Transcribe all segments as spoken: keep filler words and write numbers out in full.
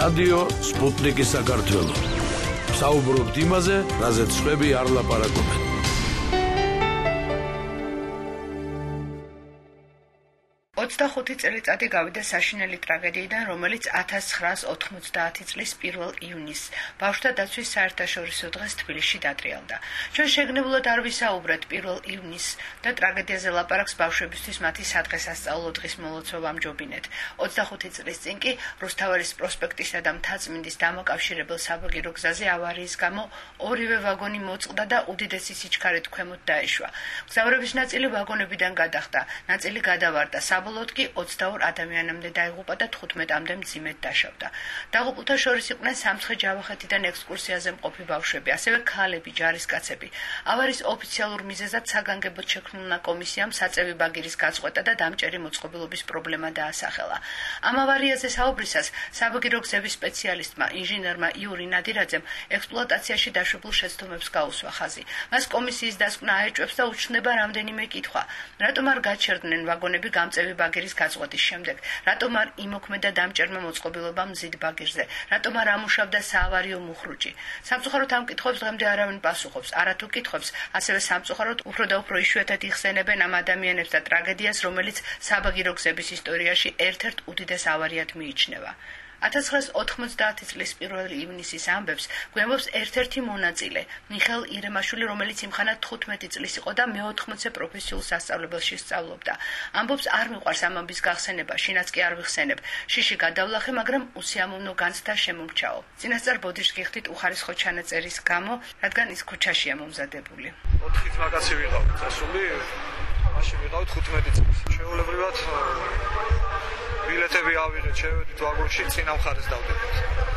რადიო სპუტნიკი საქართველო. საუბრობთ იმაზე, რაზეც სხვები არ ლაპარაკობენ. ოცდახუთი წელიწადი გავიდა საშინელი ტრაგედიიდან, რომელიც ათას ცხრაას ოთხმოცდაათი წლის პირველ ივნისს ბავშვთა დაცვის საერთაშორისო დღეს თბილისში დატრიალდა. ჩვენ შეგნებულად არ ვისაუბრეთ პირველ ივნისს და ტრაგედიაზე ლაპარაკს ბავშვებისთვის მათი სადღესასწაულო დღის მოლოცვა ამჯობინეთ. ოცდახუთი წლის წინ კი რუსთაველის პროსპექტისა და მთაწმინდის დამაკავშირებელ საბაგირო გზაზე ავარიის გამო ორივე ვაგონი მოწყდა და უდიდესი სიჩქარით ქვემოთ დაეშვა. მგზავრების ნაწილი ვაგონებიდან გადახტა, ნაწილი გადავარდა. საბოლოოდ კი ოცდაორ ადამიანამდე დაიღუპა და თხუთმეტამდე მძიმედ დაშავდა. დაღუპულთა შორის იყვნენ სამცხე ჯავახეთიდან ექსკურსიაზე მყოფი ბავშვები, ასევე ქალები, ჯარისკაცები. ავარიის ოფიციალურ მიზეზად საგანგებოდ შექმნილმა კომისიამ საწევი ბაგირის გაწყვეტა და დამჭერი მოწყობილობის პრობლემა დაასახელა. ამ ავარიაზე საუბრისას საბაგირო გზების სპეციალისტმა, ინჟინერმა იური ნადირაძემ ექსპლუატაციაში დაშვებულ შეცდომებს გაუსვა ხაზი. მას კომისიის დასკვნა აეჭვებს და უჩნდება რამდენიმე კითხვა. რატომ არ გაჩერდნენ ვაგონები გამწევი ბაგირის გაწყვეტის შემდეგ? რატომ არ იმოქმედა დამჭერმა მოწყობილობა მზიდ ბაგირზე? რატომ არ ამუშავდა საავარიო მუხრუჭი? სამწუხაროდ ამ კითხვებს დღემდე არავინ პასუხობს. არათუ კითხვებს, ასევე სამწუხაროდ უფრო და უფრო იშვიათად იხსენებენ ამ ადამიანებს და ტრაგედიას, რომელიც საბაგირო გზების ისტორიაში ერთ-ერთ უდიდეს ავარიად მიიჩნევა. ათას ცხრაას ოთხმოცდაათი წლის პირველ ივნისის ამბებს გვემობს ერთ-ერთი მონაწილე, მიხეილ ირემაშვილი, რომელიც იმხანად თხუთმეტი წლის იყო და მეოთხმოცე პროფესიულ სასწავლებელში სწავლობდა. ამბობს არ მიყვარს ამ ამბის გახსენება, შინაც კი არ ვიხსენებ. შიში გადავლახე, მაგრამ უსიამოვნო განცდა შემომჩაო. წინასწარ ბოდიშს გიხდით უხარისხო ჩანაწერის გამო, რადგან ის ქუჩაშია მომზადებული. ოთხი მაგაცი ვიყავით, წასული, მაშინ ვიყავით თხუთმეტი წლის. შეულებრივად ბილეთები ავიღეთ, შევედით ვაგონში, წინა მხარეს დავდებით.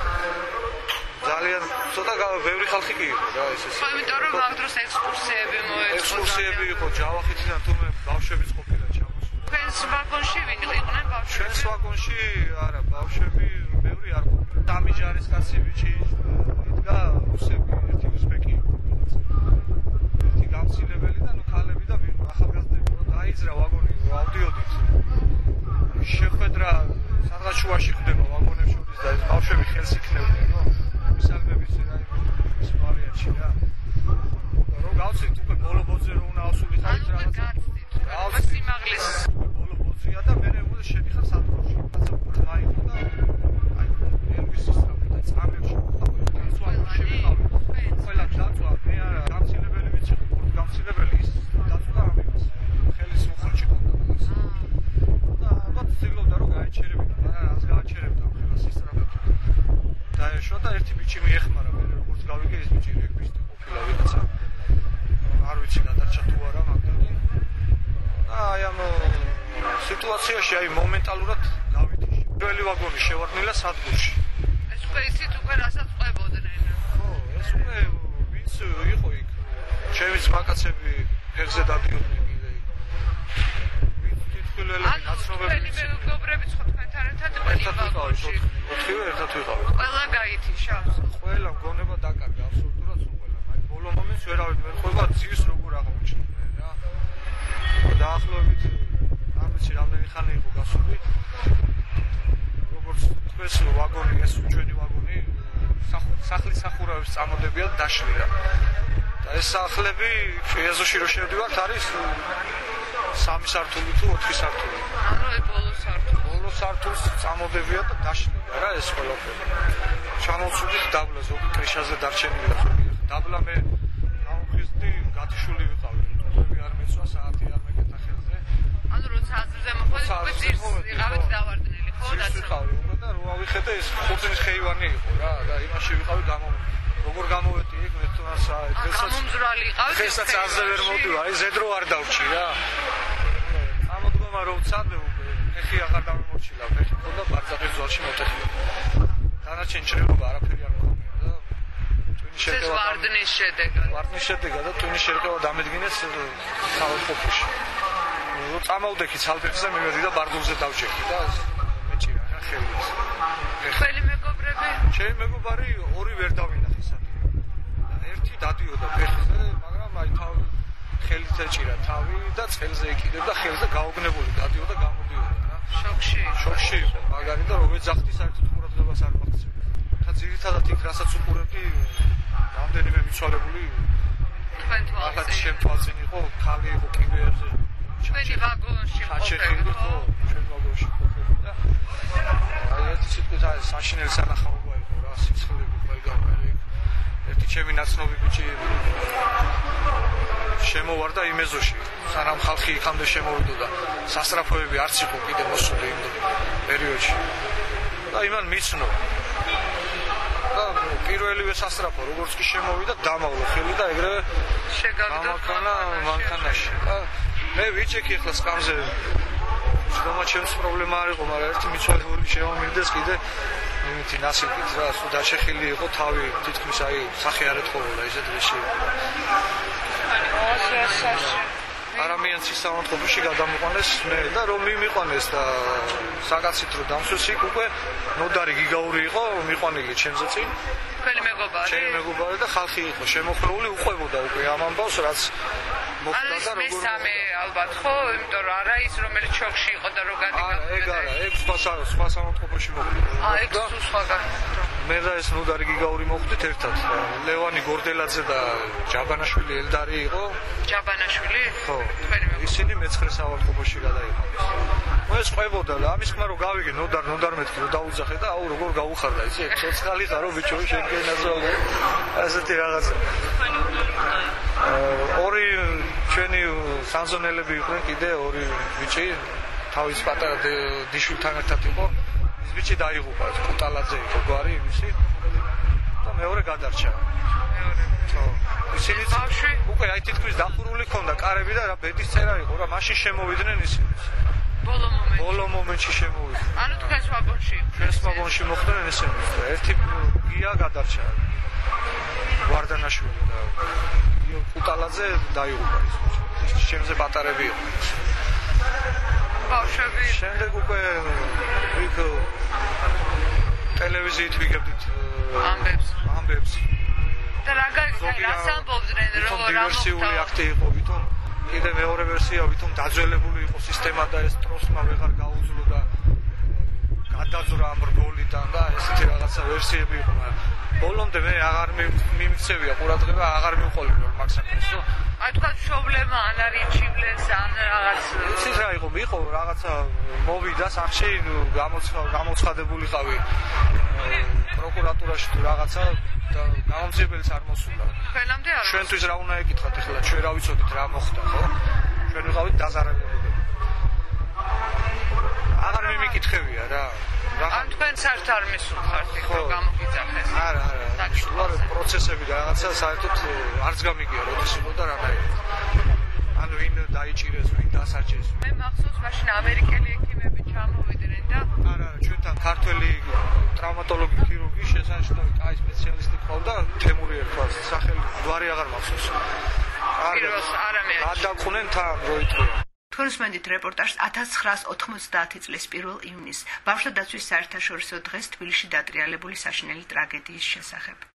ძალიან ცოტა ბევრი ხალხი კი იყო რა, ეს ესე. იმიტომ რომ ამ დროს ექსკურსიები მოეწყო. ექსკურსიები იყო ჯავახეთიდან, თუმე ბავშვებიც ყოფილან ჩამოსული. ჩვენს ვაგონში ვინ იყვნენ ბავშვები? ჩვენს ვაგონში არა, ბავშვები ბევრი არ ყოფილა. დამი ჯარისკაცი ბიჭი იდგა, რუსები, ერთი უზბეკი იყო. ერთი გამცილებელი და ნუ ქალები და ვინ ახალგაზრდები რო დაიძრა ვაგონი, რო ავდიოდით. შეხვედრა სადღაც შუაში ხდება ვაგონებს შორის და ეს ბავშვები ხელს იქნევდნენ, რომ მისაღებების აი ის ვარიანტი რა. რომ გავცით უკვე ბოლო ბოძზე რომ უნდა ავსულით აი რაღაცა. გავცით სიმაღლის ბოლო ბოძია და მე უნდა შედიხარ სადგურში. რაცა ბრმა იყო და აი ელვისის და წამებში ყველა დაწვა მე არა გამცილებელი ვიცი ხო გამცილებელი ის დაწვა ამ იმას ხელის მუხრუჭი ქონდა მაგას. ალბათ ცდილობდა რომ გაეჩერებინა, მაგრამ რას გააჩერებდა ამ ხელს ისწრაფად. დაეშვა და ერთი ბიჭი მიეხმარა, მე როგორც გავიგე ეს ბიჭი რეგბისტი ყოფილა ვიღაცა. არ ვიცი გადარჩა თუ არა, მაგრამ და აი ამ სიტუაციაში აი მომენტალურად გავიდი. პირველი ვაგონი შევარდნილა სადგურში. ეს უკვე იცით უკვე რასაც ყვებოდნენ. ხო, ეს უკვე ვინც იყო იქ. ჩემი ძმაკაცები ფეხზე დადიოდნენ კიდე იქ. თითქვილელები ნაცნობები მეგობრები ხო თქვენთან ერთად იყვნენ ვაგონში. ოთხივე ერთად ვიყავით. ყველა გაითი შავს. ყველა მგონება დაკარგა, აბსოლუტურად სულ ყველა. აი ბოლო მომენტს ვერავით მე ხდება ძირს როგორ აღმოჩნდნენ რა. დაახლოებით არ ვიცი რამდენი ხანი იყო გასული. როგორც თქვენს ვაგონი ეს ჩვენი ვაგონი სახლის სახურავების წამოდებიათ დაშლიდა. და ეს სახლები ეზოში რო შევდივართ არის სამი სართული თუ ოთხი სართული. ანუ ეს ბოლო სართული. ბოლო სართულს წამოდებია და დაშლიდა რა ეს ყველაფერი. ჩამოსულით დაბლა ზოგი კრიშაზე დარჩენილია ზოგი. დაბლა მე გამოვხიზდი, გათიშული ვიყავი. ტოტები არ მეცვა, საათი არ მეკეთა ხელზე. ანუ როცა აზრზე მოხვედი, უკვე ძირს ვიყავით დავარდნილი, ხო და ვიყავი უკვე და რო ავიხედე ეს ხურძნის ხეივანი იყო რა და იმაში ვიყავი გამო როგორ გამოვედი იქ მე თუ ასა დღესაც გამომძვრალი იყავით დღესაც აზე ვერ მოვდივარ აი ზედრო არ დავჭი რა ამოდგომა რო ვცადე უკვე ეხი აღარ დამემორჩილა ეხი ხონდა ბარწაყის ზოლში მოტეხილი დანარჩენ ჭრილობა არაფერი არ მქონია და ტვინის შეტევა ვარდნის შედეგად ვარდნის შედეგად და ტვინის შეტევა დამედგინეს საავადმყოფოში რო წამოვდექი ცალფეხზე მივედი და ბარდულზე დავჭერდი და მეჭირა რა ხელის ყველი მეგობრები ჩემი მეგობარი ორი ვერ დავინახე საერთოდ და ერთი დადიოდა ფეხზე მაგრამ აი თავი ხელით ეჭირა თავი და წელზე ეკიდებდა ხელზე გაოგნებული დადიოდა გამოდიოდა რა შოქში შოქში იყო მაგარი და რომ ეძახდი საერთოდ ყურადღებას არ მაქცევდა ახლა ძირითადად იქ რასაც უყურებდი, რამდენიმე მიცვალებული ახლა შემთვალწინ იყო, ხალი იყო კიბეებზე. ჩვენი ვაგონში ყოფილი ხო? ჩვენ ვაგონში ყოფილი და აი ეს სიტყვით არის საშინელი სანახაობა იყო რა, სიცხლები ყველგან. ერთი ჩემი ნაცნობი ბიჭი შემოვარდა იმ ეზოში, სანამ ხალხი იქამდე შემოვიდოდა. სასწრაფოები არც იყო კიდე მოსული იმ პერიოდში. და იმან მიცნო. და პირველივე სასწრაფო, როგორც კი შემოვიდა, დამავლო ხელი და ეგრევე შეგაგდა მანქანაში. და მე ვიჩეკი ახლა სკამზე. შეგომა ჩემს პრობლემა არ იყო, მაგრამ ერთი მიცვალებული შემომიგდეს კიდე იმითი ნასილით რა, სულ დაჩეხილი იყო თავი, თითქმის აი სახე არ ეთხოვოდა ისეთ რეში. არამიანცის სამონტყოფში გადამიყვანეს მე და რომ მიმიყვანეს და საკაცით რომ დამსვეს იქ უკვე ნოდარი გიგაური იყო მიყვანილი ჩემზე წინ. თქვენი მეგობარი? ჩემი მეგობარი და ხალხი იყო შემოხრეული უყვებოდა უკვე ამ ამბავს რაც მოხდა და როგორ მესამე ალბათ ხო, იმიტომ რომ არა ის რომელიც შოქში იყო და რო გადაგა. ეგ არა, ეგ სხვა სხვა სამონტყოფში მოხდა. აა ეგ სხვა გახდა. მე და ეს ნოდარი გიგაური მოხდით ერთად. ლევანი გორდელაძე და ჯაბანაშვილი ელდარი იყო. ჯაბანაშვილი? ხო. ისინი მეცხრე სამონტყოფში გადაიყვანეს. ეს ყვებოდა და ამის ხმა რომ გავიგე ნოდარ ნოდარ მეთქი რომ დაუძახე და აუ როგორ გაუხარდა იცი ცოცხალი ხარო ბიჭო შენ გენაზოგე ასეთი რაღაცა. ორი ჩვენი სანზონელები იყვნენ კიდე ორი ბიჭი თავის პატარა დიშვილთან ერთად იყო. ის ბიჭი დაიღუპა, კუტალაძე იყო გვარი იმისი და მეორე გადარჩა. მეორე. ხო. ისინი უკვე აი თითქმის დახურული ქონდა კარები და რა ბედის წერა იყო რა მაშინ შემოვიდნენ ისინი. ბოლო მომენტში. ბოლო მომენტში შემოვიდნენ. ანუ თქვენს ვაგონში. ჩვენს ვაგონში მოხდნენ ისინი. ერთი გია გადარჩა. ვარდანაშვილი და კუტალაძე დაიღუპა ის. შემზე პატარები იყო. ბავშვები. შემდეგ უკვე იქ ტელევიზიით ვიგებდით ამბებს. ამბებს. და რა გაიგე, რას ამბობდნენ, რომ რა დივერსიული აქტი იყო, ვითომ კიდე მეორე ვერსია, ვითომ დაძველებული იყო სისტემა და ეს ტროსმა ვეღარ გაუძლო და გადაძვრა ამ რგოლიდან და ესეთი რაღაცა ვერსიები იყო, მაგრამ ბოლომდე მე აღარ მიმიქცევია ყურადღება, აღარ მივყოლი რომ მაგ საქმეს, ხო? აი თქვა შობლება ან არის ჩივლეს ან რაღაც ის რა იყო, იყო რაღაცა მოვიდა სახში, გამოცხადებულიყავი პროკურატურაში თუ რაღაცა და გამომძიებელიც არ მოსულა. ჩვენამდე არ ჩვენთვის რა უნდა ეკითხათ ახლა, ჩვენ რა ვიცოდით რა მოხდა, ხო? ჩვენ ვიყავით დაზარალებულები. აღარ მიმიკითხებია რა. ან თქვენ საერთოდ არ მისულხართ იქ რომ გამოგიძახეს. არა, არა. ვარ პროცესები და რაღაცა საერთოდ არც გამიგია როდის იყო და რანაირად. ანუ ვინ დაიჭირეს, ვინ დასაჯეს. მე მახსოვს მაშინ ამერიკელი ექიმები ჩამოვიდნენ და არა, არა, ჩვენთან ქართველი ტრავმატოლოგი ქირურგი შესანიშნავი კაი სპეციალისტი ყავდა, თემური ერქვა სახელი, გვარი აღარ მახსოვს. პიროს არა მე. გადაყვნენ თან როიტყვია. თქვენს მენდით რეპორტაჟს ათას ცხრაას ოთხმოცდაათი წლის პირველ ივნისს ბავშვთა დაცვის საერთაშორისო დღეს თბილისში დატრიალებული საშინელი ტრაგედიის შესახებ.